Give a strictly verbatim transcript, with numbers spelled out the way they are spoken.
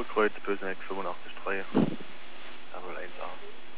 Zurückkreuz, Böseneck fünfundachtzig Komma drei, Level eins A.